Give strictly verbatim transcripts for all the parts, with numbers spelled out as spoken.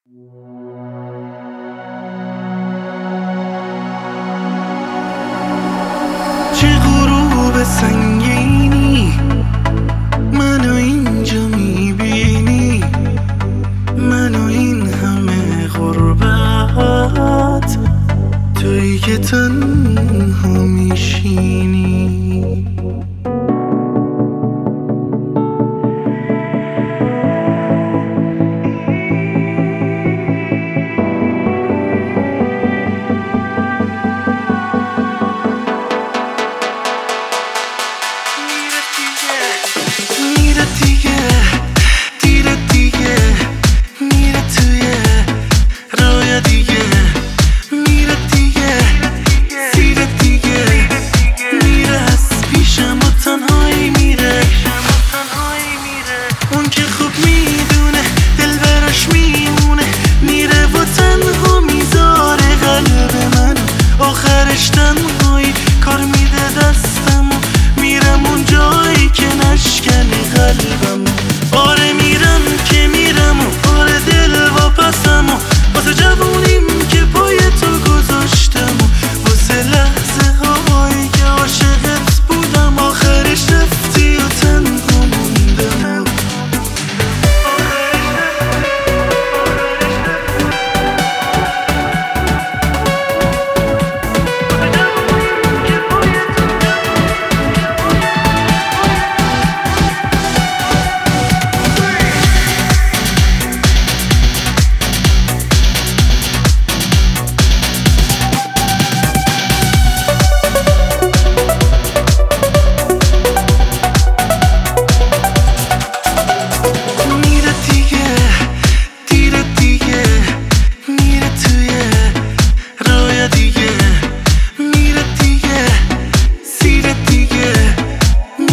چه غروب سنگینی منو اینجا میبینی، منو این همه غربت، تویی که تنها میشینی. تنهایی کار میده دستم و میرم اون جایی که نشکنی قلبم. آره میرم که میرم و آره دل واپسم و واسه جوونیم که پای تو گذاشتم و واسه لحظه هایی که عاشقت بودم آخرش رفتی و تنها موندم.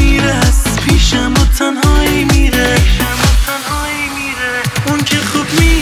تنهایی میره، اون که خوب میره.